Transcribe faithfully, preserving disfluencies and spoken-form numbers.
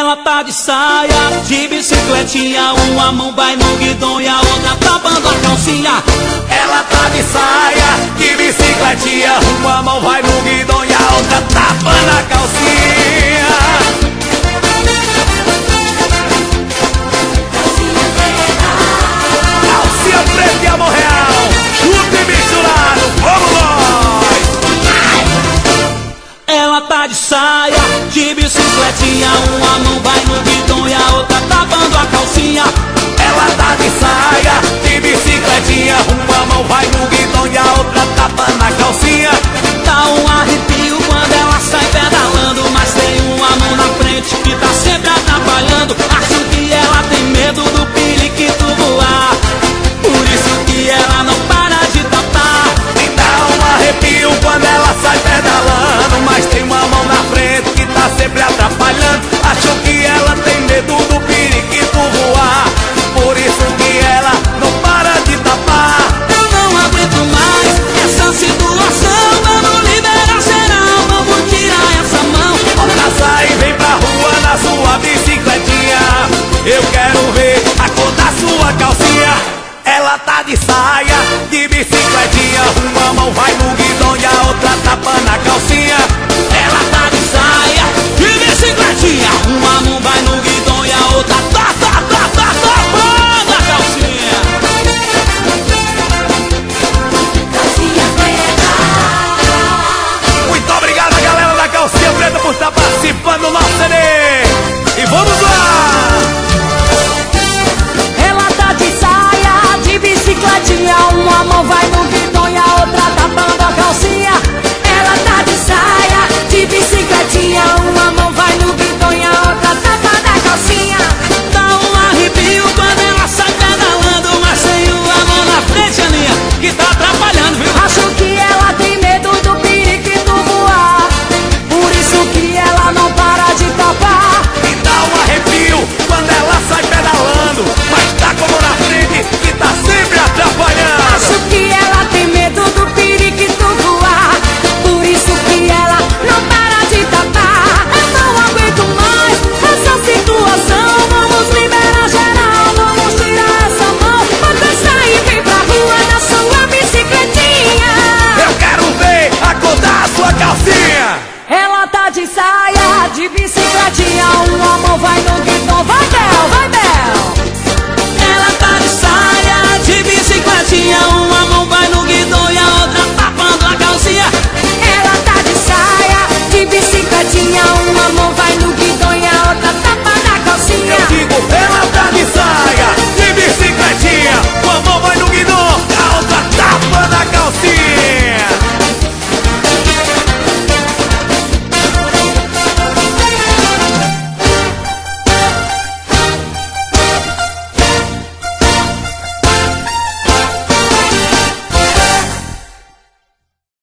Ela tá de saia, de bicicletinha, uma mão vai no guidão e a outra tapando a calcinha. Ela tá de saia, de bicicletinha, uma mão vai no guidão e a outra tapando a calcinha. Calcinha preta e amor real, junto e misturado, vamos nós! Ela tá de saia, de bicicletinha, uma mão vai no guidão e a outra tapando a calcinha. Ela tá de saia, de bicicletinha, uma mão vai no guidão e a outra tapando a calcinha. Dá um arrepio quando ela sai pedalando, mas tem uma mão na frente que tá sempre atrapalhando. Acho que ela tem medo do periquito voar, por isso que ela não para de tapar. Me dá um arrepio quando ela sai pedalando, mas tem uma mão na frente que tá sempre atrapalhando. Acho que ela tem medo do periquito voar, por isso que ela não para de tapar. Eu não aguento mais essa situação, vamos liberar geral, vamos tirar essa mão. Bota, sai e vem pra rua na sua bicicletinha, eu quero ver a cor da sua calcinha. Ela tá de saia, de bicicletinha, uma mão vai no guidão e a outra tapando a calcinha. Ela tá de saia, de bicicletinha, uma mão vai no guidão e a outra tá, tá, tá, tá, tapando a calcinha. Calcinha preta. Muito obrigado, galera da Calcinha Preta, por estar participando do nosso C D. E vamos lá! Ela tá de saia, de bicicletinha, uma mão vai no guidão e a outra tapando a calcinha. Ela tá de saia, de bicicletinha, uma mão vai no guidão e a outra tapando a calcinha. Dá um arrepio quando ela sai pedalando, mas tem uma mão na frente, Aninha, que tá atrapalhando, viu? Acho que ela tem medo do periquito voar, por isso que ela não para de tapar. Me dá um arrepio quando ela sai pedalando, mas tá como na frente que tá sempre atrapalhando. Acho que ela tem medo do periquito voar, por isso que ela não para de tapar. Eu não aguento mais essa situação, vamos liberar geral, vamos tirar essa mão. Bota, sai e vem pra rua na sua bicicletinha, Eu quero ver a cor da sua calcinha. ela tá de saia, de bicicletinha, uma mão vai no guidão